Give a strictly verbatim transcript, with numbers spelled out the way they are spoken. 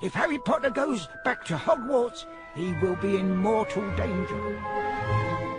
If Harry Potter goes back to Hogwarts, he will be in mortal danger.